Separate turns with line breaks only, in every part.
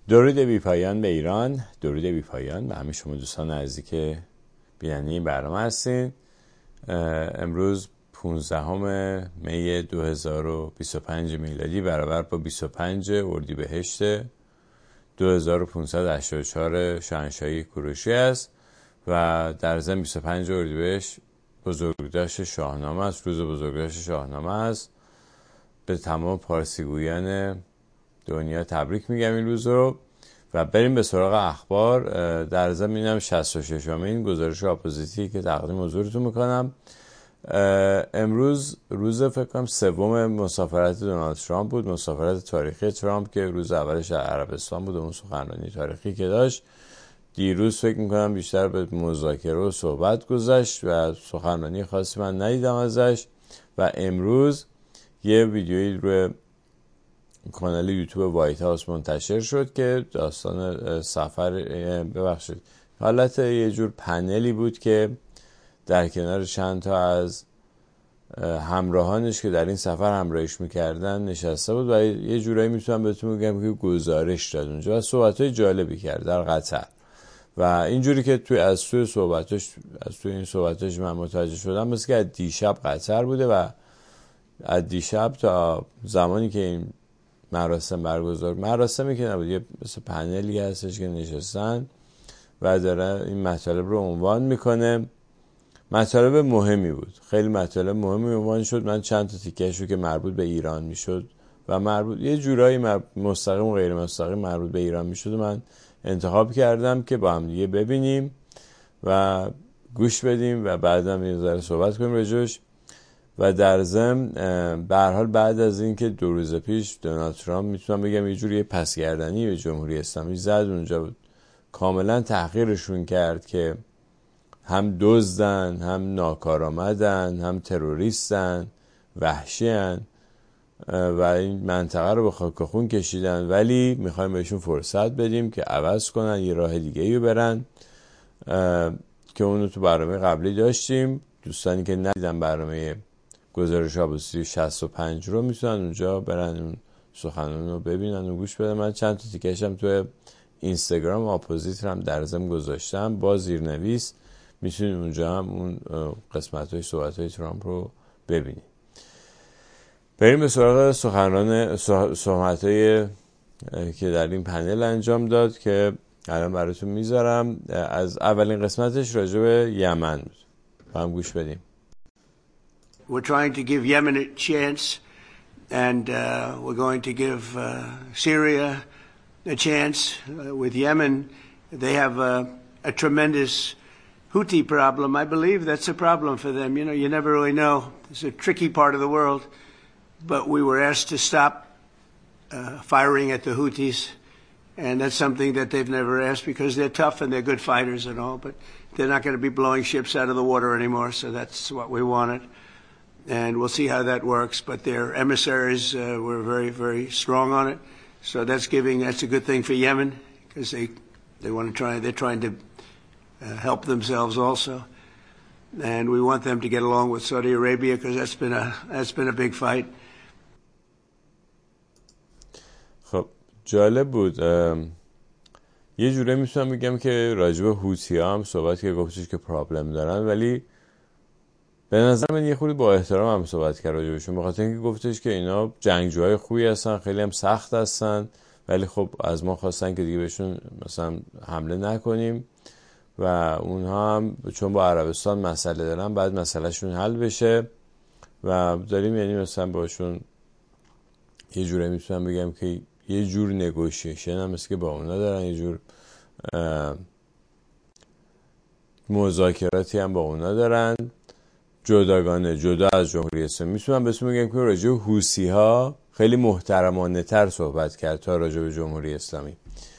درود بی پایان به ایران، درود بی پایان به همه شما دوستان عزیزی که بیننده این برنامه هستین. امروز 15 می 2025 میلادی برابر با 25 اردیبهشت 2584 شاهنشاهی کوروشی است و در ضمن 25 اردیبهشت بزرگداشت شاهنامه است، روز بزرگداشت شاهنامه است. به تمام پارسیگویان دنیا تبریک میگم این روز رو و بریم به سراغ اخبار. در ضمن اینم 66مین گزارش اپوزیتی که تقدیم حضورتون میکنم. امروز روز فکر کنم سوم مسافرت دونالد ترامپ بود، مسافرت تاریخی ترامپ که روز اولش در عربستان بود و اون سخنرانی تاریخی که داشت. دیروز فکر میکنم بیشتر به مذاکره و صحبت گذشت و سخنرانی خاصی من ندیدم ازش و امروز یه ویدیویی روی کانال یوتیوب وایت هاوس منتشر شد که داستان سفر حالت یه جور پنلی بود که در کنار چند تا از همراهانش که در این سفر همراهیش میکردن نشسته بود و یه جورایی میتونم بهتون بگم که گزارش داد اونجا و صحبت‌های جالبی کرد در قطر و اینجوری که از توی این صحبتاش من متوجه شدم مثل که از دیشب قطر بوده و از دیشب تا زمانی که این مراسمی که نبود، یه مثل پنلی هستش که نشستن و داره این مطالب رو عنوان میکنه. مطالب مهمی بود، خیلی مطالب مهمی عنوان شد. من چند تا تیکه‌اش رو که مربوط به ایران میشد و یه جورایی مستقیم و غیر مستقیم مربوط به ایران میشد و من انتخاب کردم که با هم دیگه ببینیم و گوش بدیم و بعدم یه ذره صحبت کنیم راجعش. و در ضمن به هر حال بعد از این که 2 روز پیش دونالد ترامپ میتونم بگم یه جوری پسگردنی به جمهوری اسلامی زد، اونجا بود کاملا تحقیرشون کرد که هم دزدن، هم ناکارآمدن، هم تروریستن، وحشیان و این منطقه رو به خاک خون کشیدن، ولی میخوایم بهشون فرصت بدیم که عوض کنن، یه راه دیگه رو برن که اونو تو برنامه قبلی داشتیم. دوستانی که ندیدن برنامه گزارش اپوزیتی 65 رو میتونن اونجا برن اون سخنان رو ببینن و گوش بدن. من چند تا تیکشم توی اینستاگرام اپوزیت هم در ضمن گذاشتم با زیرنویس، میتونید اونجا هم اون قسمت‌های صحبت‌های ترامپ رو ببینید. بریم به سراغ صحبت‌های که در این پنل انجام داد که الان براتون میذارم. از اولین قسمتش راجع به یمن بود، با هم گوش بدیم.
We're trying to give Yemen a chance, and we're going to give Syria a chance. With Yemen, they have a tremendous Houthi problem. I believe that's a problem for them. You know, you never really know. It's a tricky part of the world. But we were asked to stop firing at the Houthis, and that's something that they've never asked because they're tough and they're good fighters and all, but they're not going to be blowing ships out of the water anymore, so that's what we wanted. And we'll see how that works, but their emissaries were very, very strong on it. So that's a good thing for Yemen because they're trying to help themselves also. And we want them to get along with Saudi Arabia because that's been a big fight.
خب جالب بود. یه جوره میتونم بگم که راجب هوتی هم صحبت که گفتش که پرابلم دارن، ولی به نظر من یه خورده با احترام هم صحبت کرد راجبشون، به خاطر اینکه گفتش که اینا جنگجوهای خوبی هستن، خیلی هم سخت هستن، ولی خب از ما خواستن که دیگه بهشون مثلا حمله نکنیم و اونها هم چون با عربستان مسئله دارن بعد مسئلهشون حل بشه و داریم یعنی مثلا باشون یه جوره میتونم بگم که یه جور نگوشیشن هم مثل که با اونا دارن، یه جور مذاکراتی هم با اونا دارن جداگانه، جدا از جمهوری اسلامی. میتونم بهتون بگم که راجع به حوثی ها خیلی محترمانه تر صحبت کرد تا راجع به جمهوری اسلامی.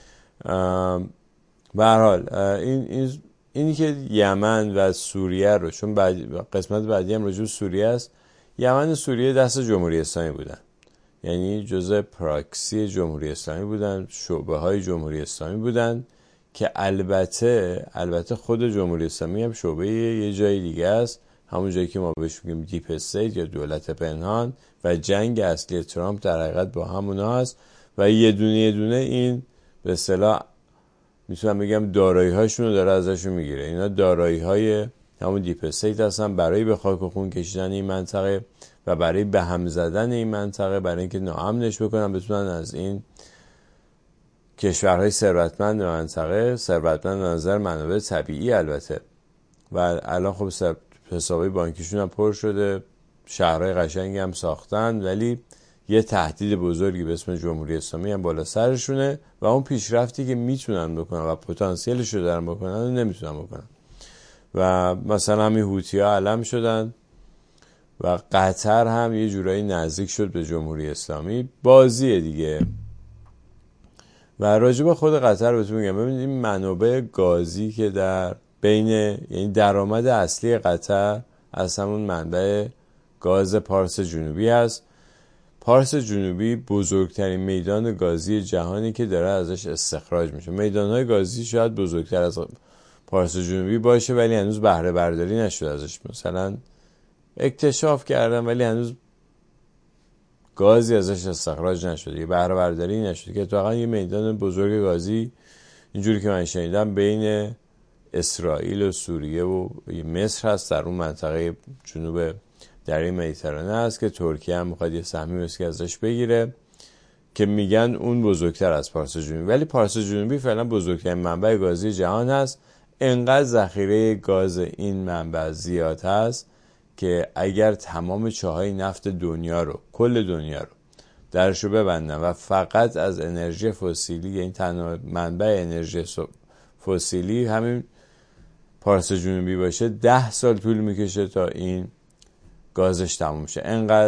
به هر حال اینی که یمن و سوریه رو، چون قسمت بعدی هم راجع به سوریه است، یمن و سوریه دست جمهوری اسلامی بودن، یعنی جزء پراکسی جمهوری اسلامی بودن، شعبه های جمهوری اسلامی بودن که البته خود جمهوری اسلامی هم شعبه یه جای دیگه است، همون جایی که ما بهش میگیم دیپ استیت یا دولت پنهان، و جنگ اصلی ترامپ در حقیقت با همونا هست و یه دونه این به اصطلاح میتونم بگم دارایی هاشون رو داره ازشون میگیره. اینا دارایی های همون دیپ استیت هستن برای به خاک و خون کشیدن این منطقه و برای به هم زدن این منطقه، برای اینکه ناامنش بکنن، بتونن از این کشورهای ثروتمند منطقه، ثروتمند نظر منابع طبیعی البته، و الان خب حسابای بانکیشون هم پر شده، شهرهای قشنگی هم ساختن، ولی یه تهدید بزرگی به اسم جمهوری اسلامی هم بالا سرشونه و اون پیشرفتی که میتونن بکنن و پتانسیلش رو دارن بکنن و نمیتونن بکنن. و مثلا همین هوتی‌ها علم شدن و قطر هم یه جورایی نزدیک شد به جمهوری اسلامی. بازیه دیگه. و راجع به خود قطر بهتون میگم، ببینید این منابع گازی که در بین، یعنی درآمد اصلی قطر از همون منبع گاز پارس جنوبی هست. پارس جنوبی بزرگترین میدان گازی جهانی که داره ازش استخراج میشه. میدانهای گازی شاید بزرگتر از پارس جنوبی باشه ولی هنوز بهره برداری نشده ازش. مثلا اکتشاف کردن ولی هنوز گازی ازش استخراج نشده، یه بهره برداری نشده، که اتفاقا یه میدان بزرگ گازی اینجوری که من شنیدم بین اسرائیل و سوریه و مصر هست، در اون منطقه جنوب دریای مدیترانه است که ترکیه هم میخواد یه سهمی مسکی ازش بگیره که میگن اون بزرگتر از پارس جنوبی. ولی پارس جنوبی فعلا بزرگترین منبع گازی جهان هست. انقدر ذخیره گاز این منبع زیاد هست که اگر تمام چاهای نفت دنیا رو، کل دنیا رو درشو ببندن و فقط از انرژی فسیلی، یعنی تنها منبع انرژی فسیلی همین پارس جنوبی باشه، 10 سال طول میکشه تا این گازش تموم شه.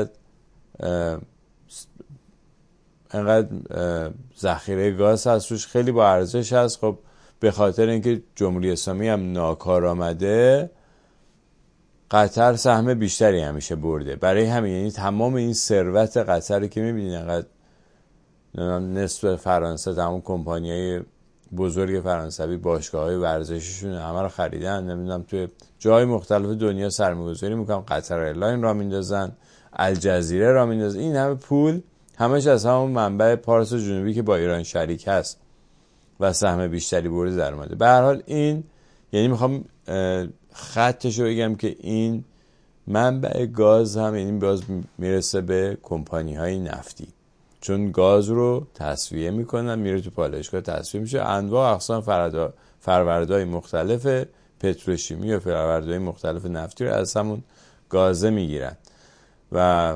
انقدر ذخیره گاز هست روش، خیلی با ارزش هست. خب به خاطر اینکه جمهوری اسلامی هم ناکار آمده، قطر سهم بیشتری همیشه برده. برای همین یعنی تمام این ثروت قطر که میبینید، انقدر نصف فرانسه، تمام کمپانیای بزرگ فرانسوی باشگاه‌های ورزشیشون همه رو خریدن، نمیدونم توی جای مختلف دنیا سرمایه‌گذاری میکنن، قطر ایرلاین را میندازن، الجزیره را میندازن. این همه پول همش از همون منبع پارس جنوبی که با ایران شریک هست و سهم بیشتری برده در اومده. به هر حال این، یعنی میخوام خطشو بگم که این منبع گاز هم یعنی باز میرسه به کمپانی‌های نفتی، چون گاز رو تصفیه میکنن، میره تو پالایشگاه تصفیه میشه، انواع اقسام فروردهای مختلف پتروشیمی و فروردهای مختلف نفتی رو از همون گازه میگیرن. و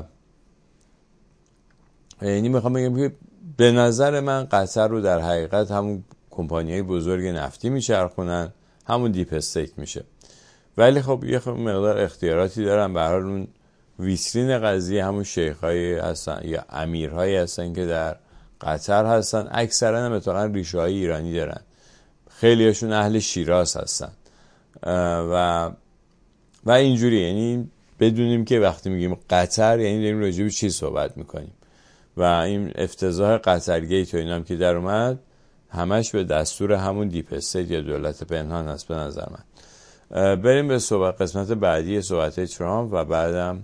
یعنی میخوام بگم که به نظر من قطر رو در حقیقت همون کمپانی‌های بزرگ نفتی میچرخونن، همون دیپ استیت میشه. ولی خب یه مقدار اختیاراتی دارن. به هر حال اون ویترین قضیه همون شیخ‌های هستن یا امیرهایی هستن که در قطر هستن. اکثرا هم اتفاقا ریشه‌های ایرانی دارن، خیلی هاشون اهل شیراز هستن و اینجوری. یعنی بدونیم که وقتی میگیم قطر یعنی داریم راجع به چی صحبت میکنیم. و این افتضاح قطر گیت و اینا هم که در اومد همش به دستور همون دیپ استیت یا دولت پنهان هست به نظر من. بریم به قسمت بعدی صحبت ترامپ و بعدم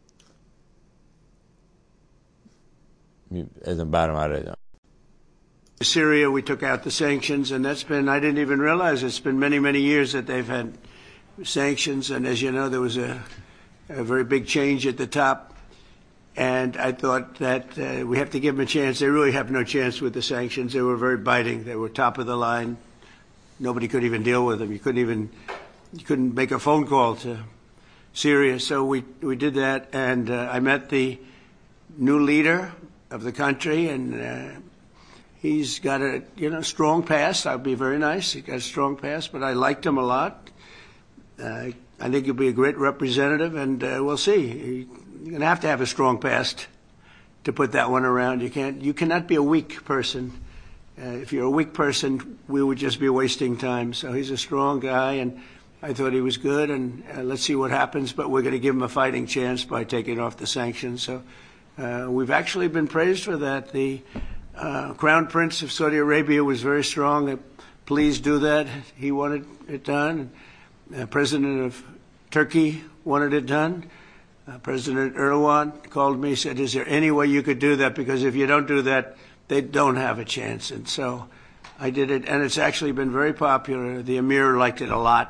برنامه
Syria, we took out the sanctions, and that's been, I didn't even realize it's been many, many years that they've had sanctions. And as you know, there was a very big change at the top. And I thought that we have to give them a chance. They really have no chance with the sanctions. They were very biting. They were top of the line. Nobody could even deal with them. You couldn't make a phone call to Syria. So we did that, and I met the new leader of the country, and he's got a strong past. I'll be very nice. He's got a strong past, but I liked him a lot. I think he'll be a great representative, and we'll see. You're going to have a strong past to put that one around. You cannot be a weak person. If you're a weak person, we would just be wasting time. So he's a strong guy, and I thought he was good, and let's see what happens. But we're going to give him a fighting chance by taking off the sanctions. So we've actually been praised for that. The Crown Prince of Saudi Arabia was very strong. Please do that. He wanted it done. President of Turkey wanted it done. President Erdogan called me, said, is there any way you could do that? Because if you don't do that, they don't have a chance. And so I did it, and it's actually been very popular. The Emir liked it a lot.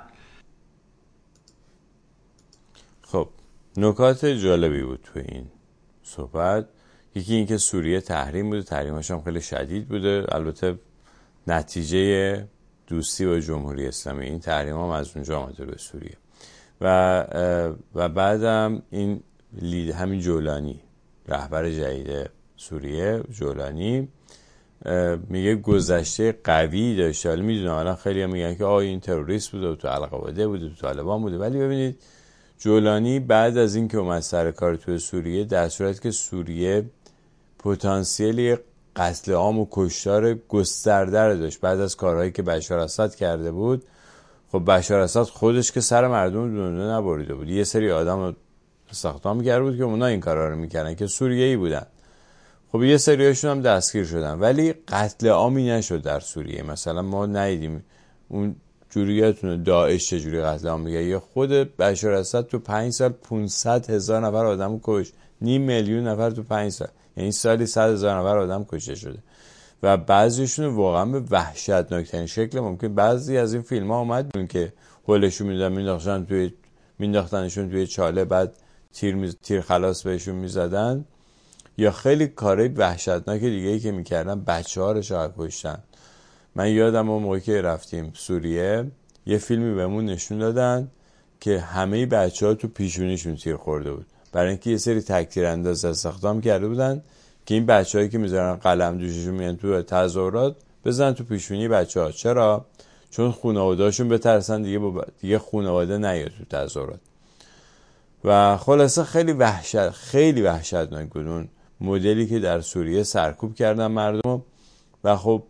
خب نکات جالبی بود تو این صحبت. یکی این که سوریه تحریم بوده، تحریماش هم خیلی شدید بوده، البته نتیجه دوستی با جمهوری اسلامی. این تحریم هم از اونجا آمده به سوریه. و بعدم این همین جولانی، رهبر جدید سوریه، جولانی میگه گذشته قوی داشته. حالا میدونم الان خیلی هم میگن که این تروریست بوده، تو القاعده بوده، تو طالبان بوده، ولی ببینید جولانی بعد از این که اومد سر کار توی سوریه، در صورتی که سوریه پتانسیلی قتل عام و کشتار گسترده داشت بعد از کارهایی که بشار اسد کرده بود، خب بشار اسد خودش که سر مردم دنیا نبریده بود، یه سری آدم رو استخدام کرده بود که اونا این کارا رو میکردن که سوریه‌ای بودن. خب یه سریاشون هم دستگیر شدن، ولی قتل عامی نشد در سوریه. مثلا ما ندیدیم اون جوریاتون داعش چجوری قتل عام میگه، یا خود بشار اسد تو 5 سال 500,000 نفر آدمو کشت، 500,000 نفر تو 5 سال، یعنی سالی 100,000 نفر آدم کشته شده. و بعضیشون واقعا به وحشتناکترین شکل ممکن. بعضی از این فیلم ها اومد بودن که هولشون میدادن مینداختنشون توی چاله، بعد تیر خلاص بهشون میزدن، یا خیلی کارهای وحشتناک دیگه ای که میکردن، بچه‌ها رو شاید کشتن. من یادم اون موقعی که رفتیم سوریه یه فیلمی بهمون نشون دادن که همه بچه‌ها تو پیشونیشون تیر خورده بود، برای اینکه یه سری تک‌تیر انداز استخدام کرده بودن که این بچه‌هایی که میذارن قلم دوششون میان تو تظاهرات بزنن تو پیشونی بچه‌ها. چرا؟ چون خانواده‌هاشون بترسن دیگه خانواده نیاد تو تظاهرات. و خلاصه خیلی وحشتناک بود اون مدلی که در سوریه سرکوب کردن مردم. و خب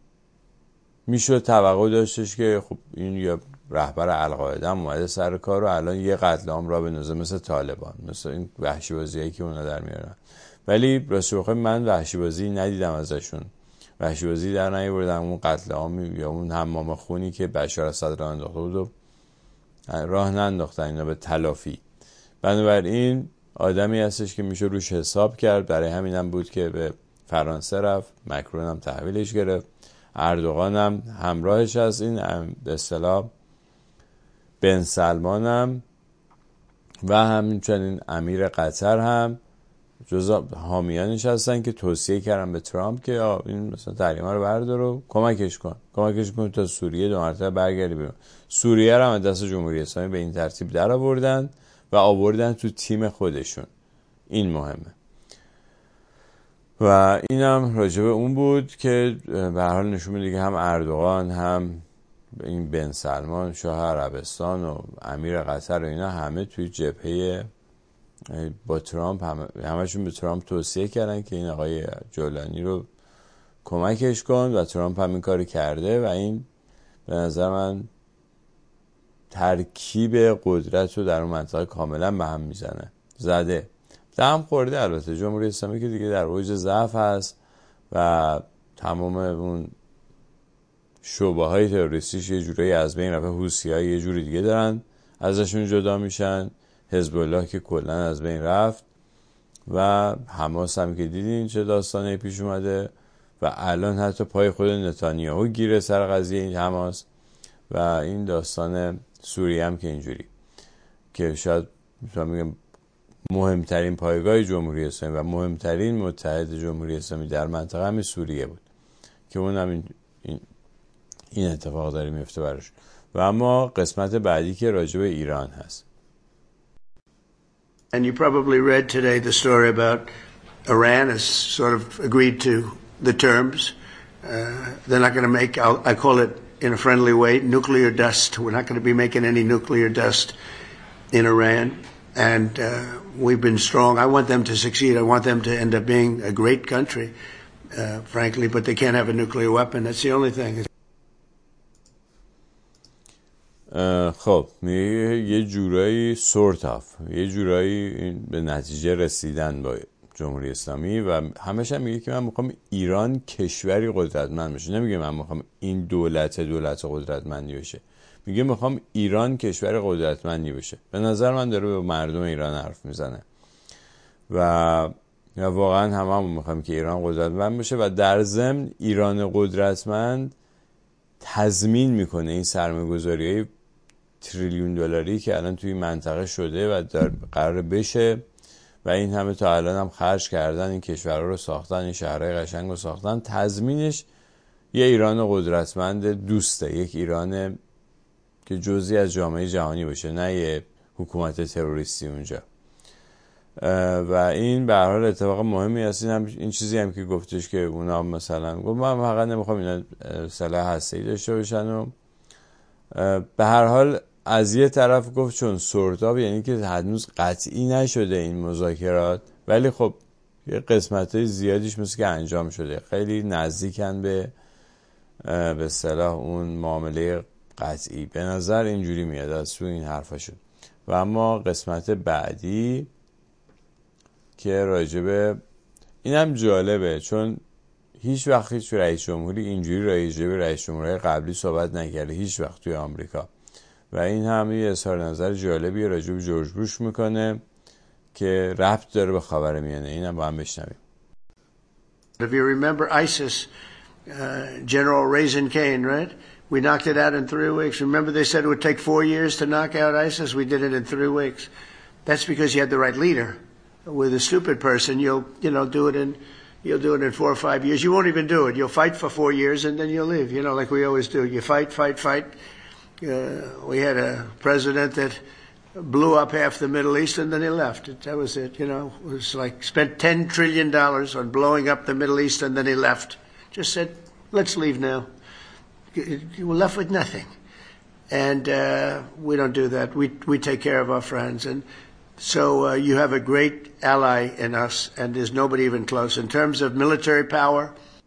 میشد توقع داشتش که خب این یا رهبر القاعده هم اومده سر کار و الان یه قتل عام را بندازه مثل طالبان، مثل این وحشی بازیایی که اونا در میارن. ولی راستش بخوام من وحشی بازی ندیدم ازشون، وحشی بازی در نیاوردن. اون قتل عام یا اون حمام خونی که بشار اسد راه انداخته بود و راه ننداختن اینا به تلافی. بنابراین آدمی هستش که میشه روش حساب کرد. برای همینم بود که به فرانسه رفت، مکرون هم تحویلش گرفت، اردوغان هم همراهش هست، این به اصطلاح بن سلمان هم و همچنین امیر قطر هم جزء حامیانش هستن که توصیه کردن به ترامپ که این مثلا تحریما رو بردار و کمکش کن تا سوریه دو مرتبه برگردی بیرون. سوریه رو هم دست جمهوری اسلامی به این ترتیب در آوردن و آوردن تو تیم خودشون. این مهمه. و اینم راجبه اون بود که به هر حال نشون میده که هم اردوغان هم این بن سلمان شاه عربستان و امیر قطر و اینا همه توی جبهه با ترامپ همشون به ترامپ توصیه کردن که این آقای جولانی رو کمکش کن و ترامپ هم این کاری کرده. و این به نظر من ترکیب قدرت رو در اون منطقه کاملا به هم میزنه. زده دم خورده البته جمهوری اسلامی که دیگه در اوج ضعف هست و تمام اون شعبه های تروریستیش یه جورایی از بین رفته. حوثی‌ها یه جوری دیگه دارن ازشون جدا میشن، حزب الله که کلا از بین رفت و حماس هم که دیدین چه داستانی پیش اومده و الان حتی پای خود نتانیاهو گیره سر قضیه این حماس. و این داستان سوریه هم که اینجوری که شاید میگم مهمترین پایگاه جمهوری اسلامی و مهمترین متحد جمهوری اسلامی در منطقه همین سوریه بود که اون هم این اتفاق داره میفته براش. و اما قسمت بعدی که راجع به ایران هست.
And you probably read today the story about Iran has sort of agreed to the terms. They're not going to make, I call it in a friendly way, nuclear dust. We're not going to be making any nuclear dust in Iran. And we've been strong. I want them to succeed. I want them to end up being a great country, frankly, but they can't have a nuclear weapon. That's the only thing.
خب یه جورایی یه جورایی به نتیجه رسیدن با جمهوری اسلامی و همش هم میگه که من میخوام ایران کشوری قدرتمند بشه. نمیگه من میخوام این دولت قدرتمندی بشه، میگه میخوام ایران کشور قدرتمندی بشه. به نظر من داره به مردم ایران حرف میزنه و واقعا هممون میخوام که ایران قدرتمند بشه و در ضمن ایران قدرتمند تضمین میکنه این سرمایه‌گذاری‌های تریلیون دلاری که الان توی منطقه شده و قرار بشه و این همه تا الان هم خرج کردن، این کشورها رو ساختن، این شهرهای قشنگ رو ساختن، تضمینش یه ایران قدرتمند دوسته، یک ایران که جزئی از جامعه جهانی باشه، نه یه حکومت تروریستی اونجا. و این به هر حال اتفاق مهمی هست. این چیزی هم که گفتش که اونا مثلا گفت من فقط نمیخوام اینا سلاح هسته‌ای داشته باشن و به هر حال از یه طرف گفت چون سرداب، یعنی که هنوز قطعی نشده این مذاکرات، ولی خب یه قسمت‌های زیادیش مثل که انجام شده، خیلی نزدیکن به اصطلاح اون معامله قطعی. به نظر اینجوری میاد از تو این حرفا شد. و اما قسمت بعدی که راجبه اینم جالبه، چون هیچ وقت هیچ رئیس جمهوری اینجوری راجبه رئیس جمهورهای قبلی صحبت نکرده، هیچ وقت توی آمریکا. و این هم یه اظهار نظر جالبی راجب جورج بوش میکنه که ربط داره به خاورمیانه. اینم با هم بشنویم.
If you remember ISIS, General Raisin Kane, right? We knocked it out in 3 weeks. Remember they said it would take 4 years to knock out ISIS? We did it in 3 weeks. That's because you had the right leader. With a stupid person, you'll do it in 4 or 5 years. You won't even do it. You'll fight for 4 years and then you'll leave. Like we always do. You fight. We had a president that blew up half the Middle East and then he left. That was it. It was like spent $10 trillion on blowing up the Middle East and then he left. Just said, let's leave now. You were left with nothing. And we don't do that. We take care of our friends. And so you have a great ally in us, and there's nobody even close. In terms of military power,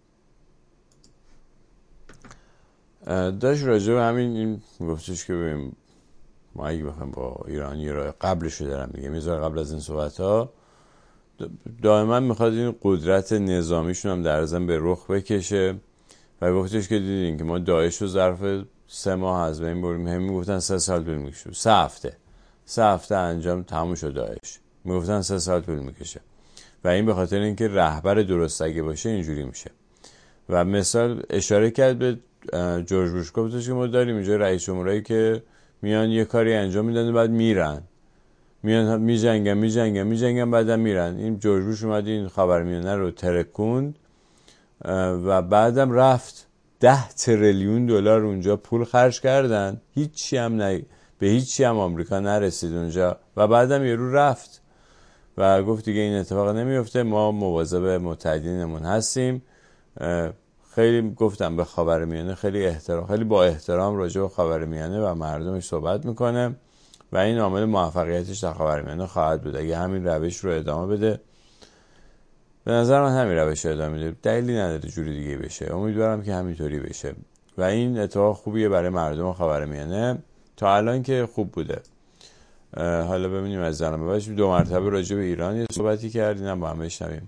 داشت راجع به همین گفتش که ببین ما اگه بخوام با ایرانی راه قبلش رو دارم میگم، میذاره قبل از این صحبت ها دائما میخواد این قدرت نظامیشون هم در ضمن به رخ بکشه و گفتش که دیدین که ما داعش رو ظرف 3 ماه از بین بریم، هم میگفتن 3 سال طول میکشه، 3 هفته انجام تموم شد داعش، میگفتن 3 سال طول میکشه. و این به خاطر اینکه رهبر درست اگه باشه اینجوری میشه. و مثال اشاره کرد به جورج بوش، گفتش که ما داریم اینجا رئیس جمهورایی که میان یه کاری انجام میدن و بعد میرن، میان میجنگن بعدم میرن. این جورج بوش اومد این خاورمیانه رو ترکوند و بعدم رفت 10 تریلیون دلار اونجا پول خرج کردن، به هیچی هم آمریکا نرسید اونجا و بعدم یه رو رفت و گفت دیگه این اتفاق نمیفته، ما مواظب متحدینمون هستیم. خیلی گفتم به خاورمیانه خیلی با احترام راجع به خاورمیانه و مردمش صحبت میکنه و این عامل موفقیتش در خاورمیانه خواهد بود اگه همین روش رو ادامه بده. به نظر من همین روش رو ادامه بده، دلیلی نداره جوری دیگه بشه. امیدوارم که همینطوری بشه و این اتفاق خوبیه برای مردم خاورمیانه. تا الان که خوب بوده. حالا ببینیم از الان بعدش 2 مرتبه راجع به ایران یه صحبتی کردیم، با هم بشنویم.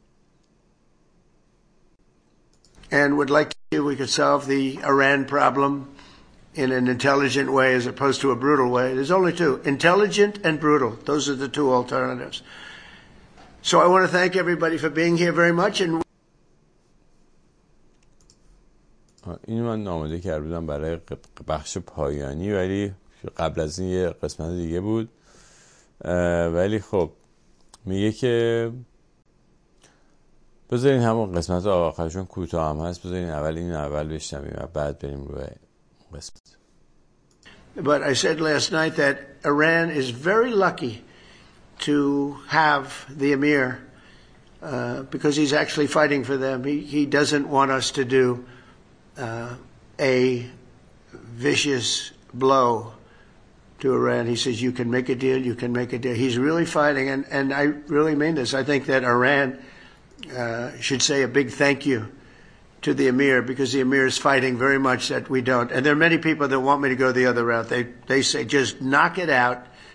And would like to we could solve the Iran problem in an intelligent way as opposed to a brutal way. There's only 2, intelligent and brutal. Those are the 2 alternatives. So I want to thank everybody for being here very much. And
اینو من آماده کرده بودم برای بخش پایانی، ولی قبل از این یه قسمت دیگه بود. ولی خب میگه که بذارین همون قسمت آخرشون کوتاه هم هست، بذارین اول بشنویم و بعد بریم روی قسمت.
But I said last night that Iran is very lucky to have the Emir because he's actually fighting for them. He doesn't want us to do a vicious blow to Iran. He says you can make a deal, you can make a deal. He's really fighting, and I really mean this. I think that Iran should say a big thank you to the Emir because the Emir is fighting very much that we don't. And there are many people that want me to go the other route. They say just knock it out.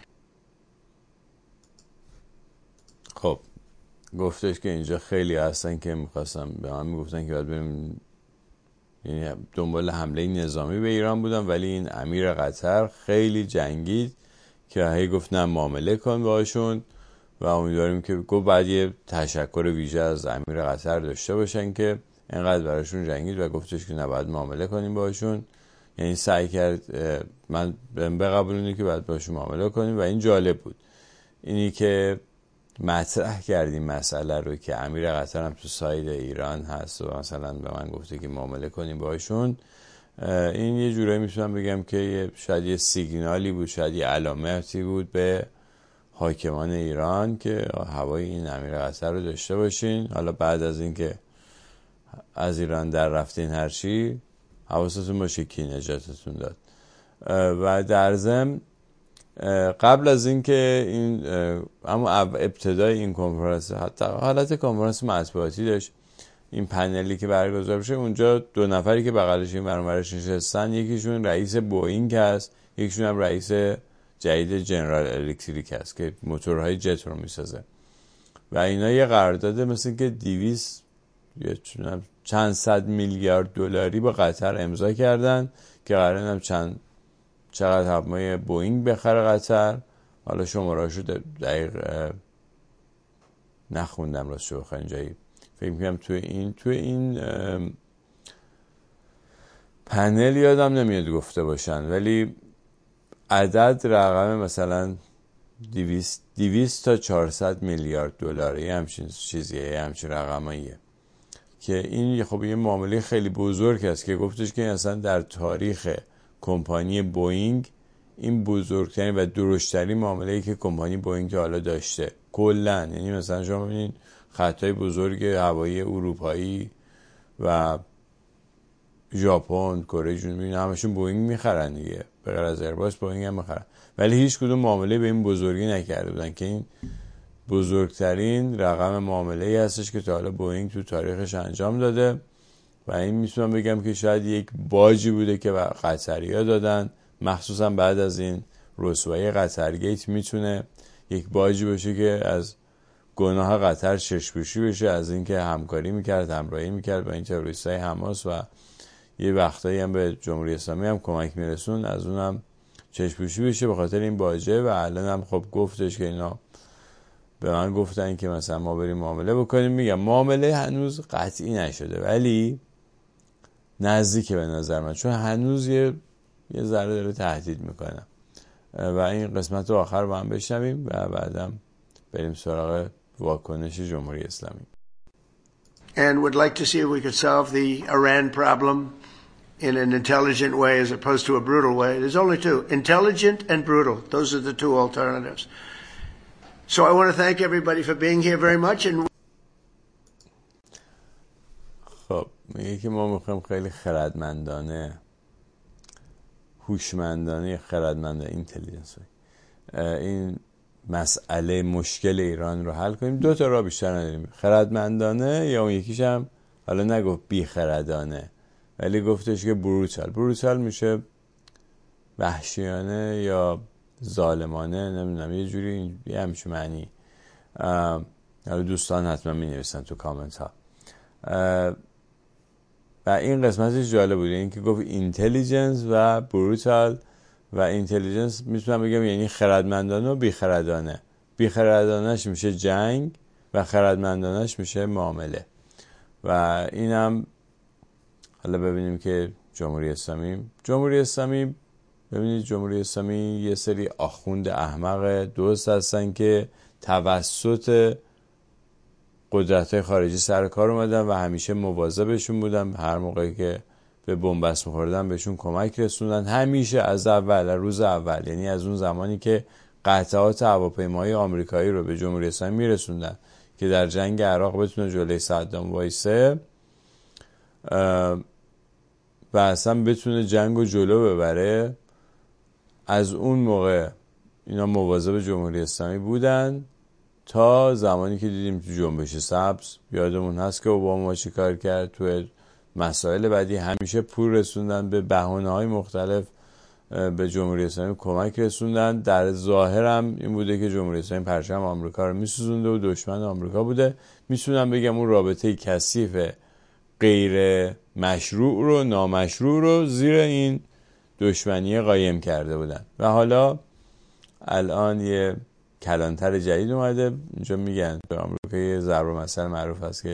خب گفتش که اینجا خیلی هستن که میخواستم به من میگفتن که باید بریم، یعنی دنبال حمله نظامی به ایران بودن، ولی این امیر قطر خیلی جنگید که هی گفت نه معامله کن باشون و امیدواریم که گفت بعد یه تشکر ویژه از امیر قطر داشته باشن که اینقدر براشون جنگید و گفتش که نباید معامله کنیم باشون، یعنی سعی کرد من بقبولونی که باید باشون معامله کنیم. و این جالب بود، اینی که مطرح کردیم مسئله رو که امیر قطر هم تو ساید ایران هست و مثلا به من گفته که معامله کنیم باشون. این یه جورایی میتونم بگم که شاید یه سیگنالی بود، شاید یه علامتی بود به حاکمان ایران که هوای این امیر قطر رو داشته باشین. حالا بعد از این که از ایران در رفتین هرچی، حواستون باشه کی نجاتتون داد. و در ضمن قبل از این که این اما ابتدای این کنفرانس، حتی حالت کنفرانس مطبوعاتی داشت، این پنلی که برگزار بشه، اونجا 2 نفری که بغلش این برش نشستن، یکیشون رئیس بوئینگ هست، یکیشون هم رئیس جدید جنرال الکتریک هست که موتورهای جت رو میسازه. و اینا یه قرارداد مثل که 200 یا چند صد میلیارد دلاری با قطر امضا کردن که قراره هم چقدر هواپیمای بوئینگ بخره قطر. حالا شماره‌اشو دقیق نخوندم راستش بخواید جایی، فکر می‌کنم تو این پنل یادم نمیاد گفته باشن، ولی عدد رقم مثلا 200 تا 400 میلیارد دلاری همچین چیزیه، همچین رقماییه که این خب یه معامله خیلی بزرگ است که گفتش که اصلا در تاریخ کمپانی بوئینگ این بزرگترین و درشترین معامله‌ای که کمپانی بوئینگ تا حالا داشته کلا. یعنی مثلا شما ببینید خطای بزرگ هوایی اروپایی و ژاپن، کره جنوبی، همشون بوئینگ میخرن دیگه، به غیر از ایرباس بوئینگ هم میخرن، ولی هیچ کدوم معامله به این بزرگی نکرده بودن که این بزرگترین رقم معامله‌ای هستش که تا حالا بوئینگ تو تاریخش انجام داده. و این میتونم بگم که شاید یک باجی بوده که قطری‌ها دادن، مخصوصا بعد از این رسوایی قطرگیت میتونه یک باجی باشه که از گناه قطر چشم‌پوشی بشه از اینکه همکاری میکرد، همراهی میکرد با این تروریستای حماس و یه وقتایی هم به جمهوری اسلامی هم کمک میرسون، از اونم چشم‌پوشی بشه به خاطر این باجه. و الان هم خب گفتش که اینا به من گفتن که مثلا ما بریم معامله بکنیم. میگم معامله هنوز قطعی نشده ولی نزدیکه به نظر من، چون هنوز یه ذره داره تهدید میکنه. و این قسمت رو آخر با هم بشنویم و بعدم بریم سراغ واکنش جمهوری اسلامی.
And would like to see if we could solve the Iran problem in an intelligent way as opposed to a brutal way. There's only two, intelligent and brutal. Those are the two alternatives. So I want to thank everybody for being here very much. And
خب میگه که ما میخوایم خیلی خردمندانه، هوشمندانه، اینتلیجنس این مسئله مشکل ایران رو حل کنیم. 2 تا راه بیشتر نداریم، خردمندانه یا اون یکیش هم حالا نگفت بی خردانه ولی گفتش که بروتال میشه وحشیانه یا ظالمانه، نمیدونم یه جوری یه همچون معنی. حالا دوستان حتما می نویسن تو کامنت ها. و این قسمتش جالب بود، این که گفت اینتلیجنس و بروتال. و اینتلیجنس میتونم بگم یعنی خردمندانه و بیخردانه. بیخردانش میشه جنگ و خردمندانش میشه معامله. و اینم حالا ببینیم که جمهوری اسلامی ببینید جمهوری اسلامی یه سری آخوند احمق دوست هستن که توسط قدرت‌های خارجی سر کار اومدن و همیشه مواظبشون بودن، هر موقعی که به بنبست می‌خوردن بهشون کمک رسوندن، همیشه از روز اول، یعنی از اون زمانی که قطعات هواپیمای آمریکایی رو به جمهوری اسلامی میرسوندن که در جنگ عراق بتونه جلوی صدام وایسه و اصلا بتونه جنگو جلو ببره. از اون موقع اینا مواظب جمهوری اسلامی بودن تا زمانی که دیدیم تو جنبش سبز، یادمون هست که اوباما چی کار کرد، تو مسائل بعدی همیشه پول رسوندن، به بهانه‌های مختلف به جمهوری اسلامی کمک رسوندن. در ظاهر هم این بوده که جمهوری اسلامی پرچم آمریکا رو میسوزونده و دشمن آمریکا بوده. میتونم بگم اون رابطه کثیف غیر مشروع رو، نامشروع رو زیر این دشمنی قایم کرده بودن. و حالا الان یه کلانتر جدید اومده. اینجا میگن به آمریکا یه ضرب المثل معروف هست که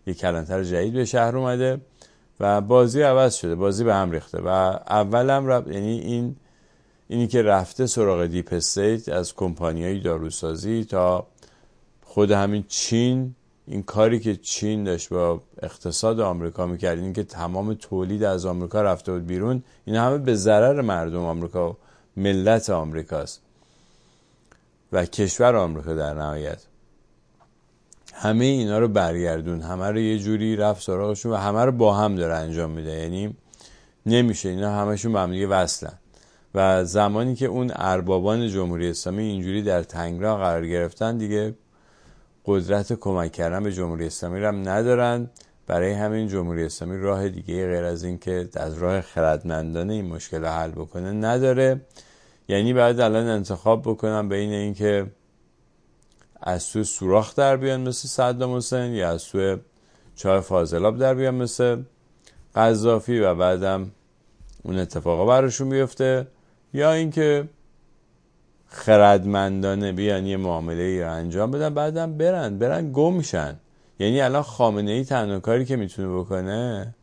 یک کلانتر جدید به شهر اومده و بازی عوض شده، بازی به هم ریخته و اولم یعنی اینی که رفته سراغ دیپ استیت از کمپانیای داروسازی تا خود همین چین، این کاری که چین داشت با اقتصاد آمریکا میکرد، این که تمام تولید از آمریکا رفته بود بیرون، این همه به ضرر مردم آمریکا و ملت آمریکاست و کشور آمریکا در نهایت. همه اینا رو برگردون، همه رو یه جوری رفت سراغشون و همه رو با هم داره انجام میده. یعنی نمیشه، اینا همشون با هم دیگه وصلن و زمانی که اون اربابان جمهوری اسلامی اینجوری در تنگنا قرار گرفتن دیگه قدرت کمک کردن به جمهوری اسلامی رو هم ندارن. برای همین جمهوری اسلامی راه دیگه غیر از این که از راه خردمندانه این مشکل رو حل بکنه نداره. یعنی باید الان انتخاب بکنن بین این که از سوی سوراخ در بیان مثل صدام حسین یا از سوی چاه فاضلاب در بیان مثل قذافی و بعدم اون اتفاقا براشون بیفته، یا اینکه خردمندانه بیان یه معامله رو انجام بدن بعدم برن گم میشن. یعنی الان خامنه‌ای تنها کاری که میتونه بکنه،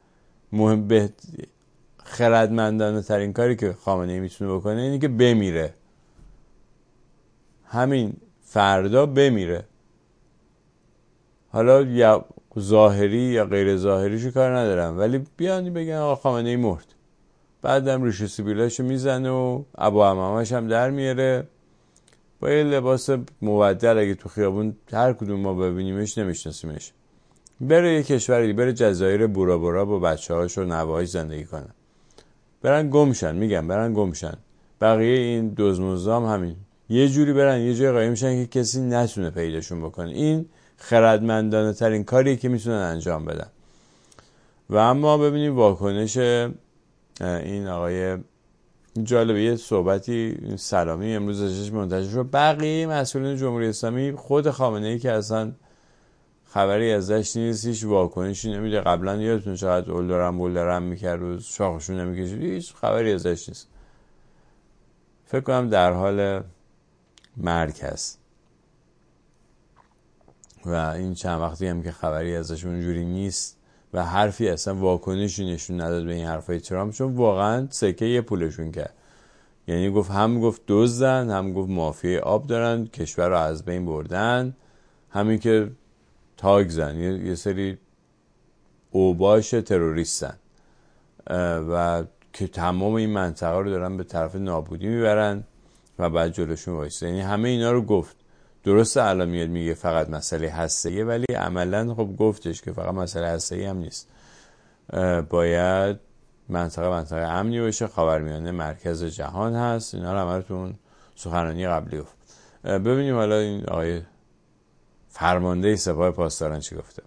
خردمندانه ترین کاری که خامنه‌ای میتونه بکنه اینه که بمیره، همین فردا بمیره. حالا یا ظاهری یا غیر ظاهریشو کار ندارم، ولی بیان بگن آقا خامنه‌ای مرد، بعدم ریش سیبیلاشو میزنه و ابو عمامش هم در میاره با یه لباس مبدل، اگه تو خیابون هر کدوم ما ببینیمش نمیشناسیمش، بره یه کشوری، بره جزایر بورا بورا با بچه‌هاش و نوه‌هاش زندگی کنه، برن گمشن. میگم برن گمشن. بقیه این دزمزدام همین یه جوری برن یه جای قایم میشن که کسی نتونه پیداشون بکنه. این خردمندانه ترین کاریه که میتونن انجام بدن. و اما ببینیم واکنش این آقای جالبه، یه صحبتی سلامی امروز ازش منتشر شد. بقیه مسئولین جمهوری اسلامی، خود خامنه‌ای که اصلا خبری ازش نیست، هیچ واکنشی نمیده. قبلا یادتون چقدر اولدارم میکرد و شاخشون نمیکشید، هیچ خبری ازش نیست. فکر کنم در حال مرگ هست و این چند وقتی هم که خبری ازش اونجوری نیست و حرفی اصلا واکنشی نشون نداد به این حرفای ترامپ، چون واقعا سکه یه پولشون کرد. یعنی هم گفت دزدن، هم گفت مافیای آب دارن، کشور رو از بین بردن، همین که تاگ زن یه سری اوباش تروریستن و که تمام این منطقه رو دارن به طرف نابودی میبرن و بعد جلوشون وایسته. یعنی همه اینا رو گفت. درسته الان میاد میگه فقط مسئله هسته‌ایه، ولی عملاً خب گفتش که فقط مسئله هسته‌ای هم نیست، باید منطقه امنی باشه، خاورمیانه مرکز جهان هست. اینا رو همتون سخنرانی قبلی گفت. ببینیم حالا این آقای فرمانده سپاه پاسداران چی گفته.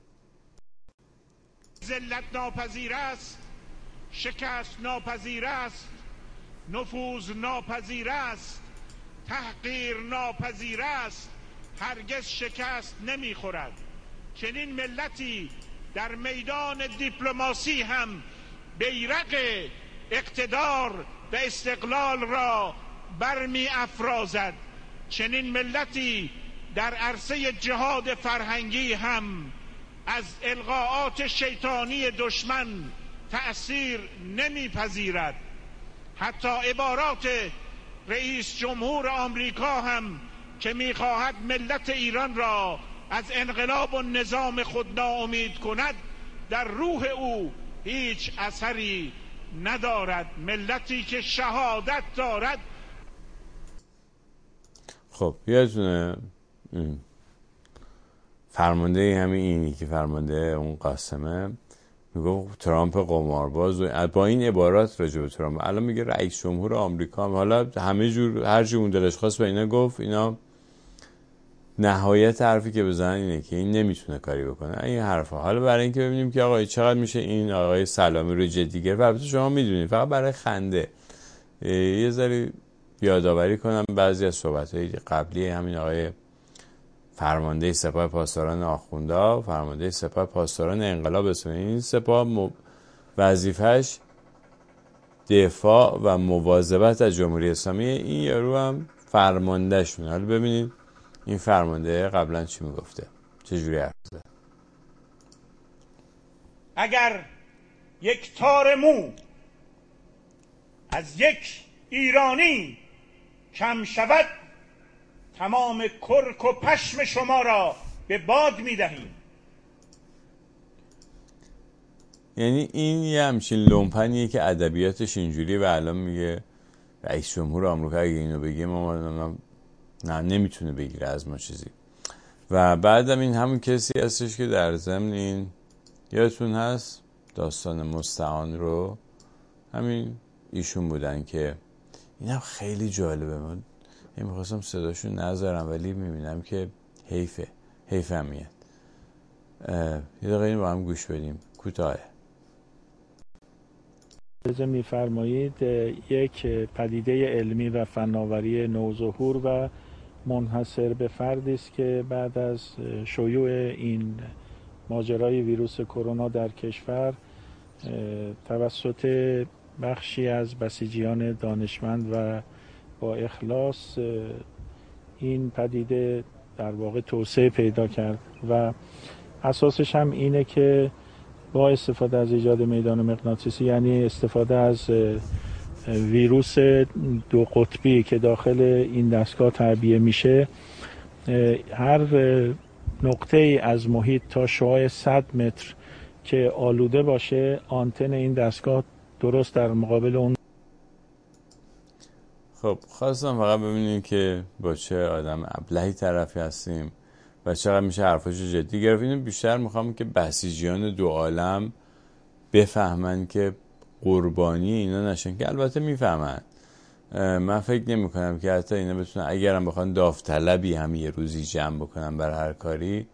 ذلت ناپذیر است، شکست ناپذیر است، نفوذ ناپذیر است، تحقیر ناپذیر است، هرگز شکست نمیخورد. چنین ملتی در میدان دیپلماسی هم بیرق اقتدار و استقلال را برمی افرازد. چنین ملتی در عرصه جهاد فرهنگی هم از القاءات شیطانی دشمن تأثیر نمیپذیرد. حتی عبارات رئیس جمهور آمریکا هم که میخواهد ملت ایران را از انقلاب و نظام خود ناامید کند، در روح او هیچ اثری ندارد. ملتی که شهادت دارد.
خب یادتونه فرمانده همین اینی که فرمانده اون قاسمه میگه ترامپ قمارباز و با این عبارات راجع به ترامپ. الان میگه رئیس جمهور آمریکا. حالا همه جور هر چی اون دلش خواست به اینا گفت. اینا نهایت حرفی که بزنن اینه که این نمیتونه کاری بکنه این حرفا. حالا برای اینکه ببینیم که آقا چقدر میشه این آقای سلامی رو جدی گرفت، البته شما میدونید فقط برای خنده یه ذره یادآوری کنم بعضی از صحبت‌های قبلی همین آقای فرمانده سپاه پاسداران آخوندا، فرمانده سپاه پاسداران انقلاب اسلامی. این سپاه وظیفه‌اش دفاع و مواظبت از جمهوری اسلامی. این یارو هم فرمانده شونه. حالا ببینید این فرمانده قبلا چی میگفته، چه جوری حرف زده.
اگر یک تار مو از یک ایرانی کم شود، تمام کرک و پشم شما را به باد می‌دهیم.
یعنی این یه همچین لومپنیه که ادبیاتش اینجوری و الان میگه رئیس جمهور آمریکا اگه اینو بگه ما نه نمیتونه بگیره از ما چیزی. و بعدم این همون کسی هستش که در ضمن این یادتون هست داستان مستعان رو همین ایشون بودن که این هم خیلی جالبه. من میخواستم صداشون نذارم ولی میبینم که حیف همیت. یه دقیقه این با هم گوش بدیم، کوتاهه.
میفرمایید یک پدیده علمی و فناوری نوظهور و منحصر به فردی است که بعد از شیوع این ماجرای ویروس کرونا در کشور توسط بخشی از بسیجیان دانشمند و با اخلاص این پدیده در واقع توسعه پیدا کرد و اساسش هم اینه که با استفاده از ایجاد میدان مغناطیسی، یعنی استفاده از ویروس دو قطبی که داخل این دستگاه تعبیه میشه، هر نقطه ای از محیط تا شعاع 100 متر که آلوده باشه، آنتن این دستگاه درست در مقابل اون.
خب خواستم فقط ببینیم که با چه آدم ابلهی طرفی هستیم و چقدر میشه حرفاشو جدی گرفت. اینو بیشتر میخوام که بسیجیان دو عالم بفهمن که قربانی اینا نشن، که البته میفهمن. من فکر نمی کنم که حتی اینا بتونن اگرم بخوان داوطلبی هم یه روزی جمع بکنن برای هر کاری،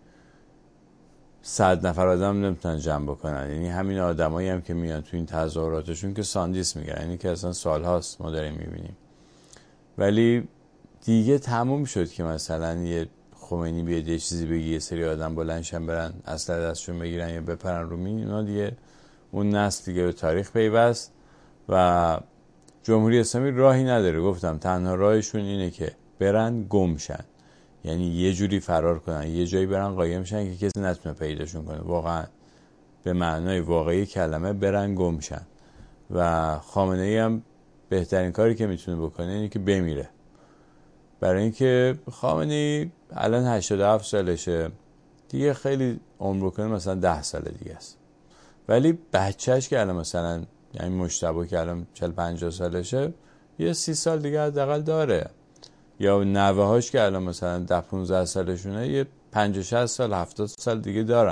100 نفر آدم نمیتونن جمع بکنن. یعنی همین آدمایی هم که میان تو این تظاهراتشون که ساندیس میگن، یعنی که اصلا سالهاست ما داریم میبینیم. ولی دیگه تموم شد که مثلا یه خمینی بیاد یه چیزی بگی یه سری آدم بلندشن برن اسلحه دستشون بگیرن یا بپرن رو مین. اونا دیگه اون نسل دیگه به تاریخ پیوست و جمهوری اسلامی راهی نداره. گفتم تنها راهشون اینه که برن گمشن، یعنی یه جوری فرار کنن، یه جایی برن قایم شن که کسی نتونه پیداشون کنه. واقعا به معنای واقعی کلمه برن گمشن. و خامنه ای هم بهترین کاری که میتونه بکنه اینه که بمیره، برای اینکه خامنه ای الان 87 سالشه دیگه، خیلی عمر بکنه مثلا 10 سال دیگه است. ولی بچهش که الان مثلا یعنی مجتبی که الان 40-50 سالشه یه 30 سال دیگه حداقل داره، یا نوه‌هاش که الان مثلا 10-15 سالشونه یه 50-60 سال 70 سال دیگه دارن.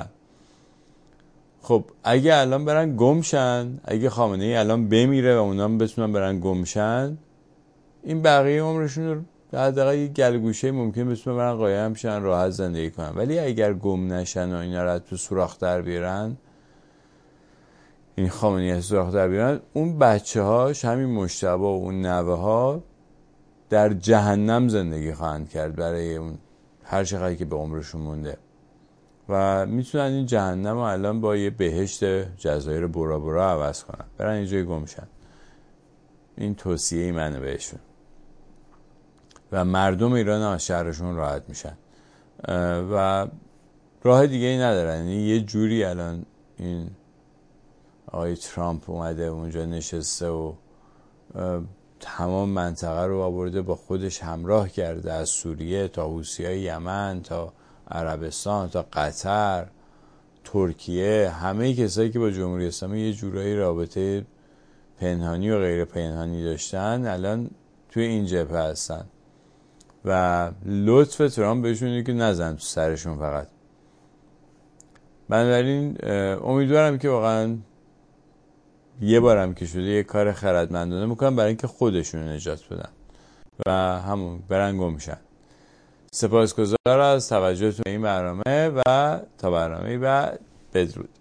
خب اگه الان برن گمشن، اگه خامنه ای الان بمیره و اونا هم بتونن برن گمشن، این بقیه عمرشون رو حداقل یه گلگوشه ممکن بتونن برن قایم شن، راحت زندگی کنن. ولی اگر گم نشن و اینا رو تو سوراخ در بیارن، این خامنه ای سوراخ در بیارن، اون بچه‌هاش همین مجتبی و اون نوه‌ها در جهنم زندگی خواهند کرد برای اون هر چقدر که به عمرشون مونده. و میتونن این جهنم رو الان با یه بهشت جزایر بورا بورا عوض کنن، برن اینجای گمشن. این توصیه منه بهشون و مردم ایران هم از شهرشون راحت میشن و راه دیگه ای ندارن. یعنی یه جوری الان این آقای ترامپ اومده اونجا نشسته و تمام منطقه رو آورده با خودش همراه کرده، از سوریه تا حوثیای یمن تا عربستان تا قطر، ترکیه، همه کسایی که با جمهوری اسلامی یه جورایی رابطه پنهانی و غیر پنهانی داشتن الان توی این جبهه هستن و لطف ترامپ بهشون اینه که نزن تو سرشون فقط. بنابراین امیدوارم که واقعا یه بارم که شده یه کار خردمندانه میکنن برای اینکه خودشون نجات بدن و همون برن گم میشن. سپاسگزار از توجهتون به این برنامه و تا برنامه بعد، بدرود.